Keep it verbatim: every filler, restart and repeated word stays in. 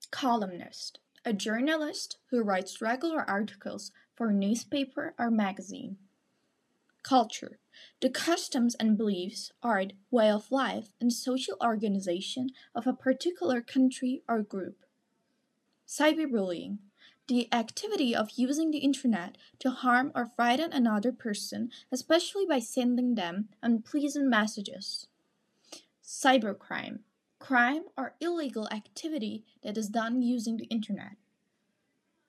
Columnist, a journalist who writes regular articles for a newspaper or magazine. Culture, the customs and beliefs, art, way of life, and social organization of a particular country or group. Cyberbullying, the activity of using the internet to harm or frighten another person, especially by sending them unpleasant messages. Cybercrime, crime or illegal activity that is done using the internet.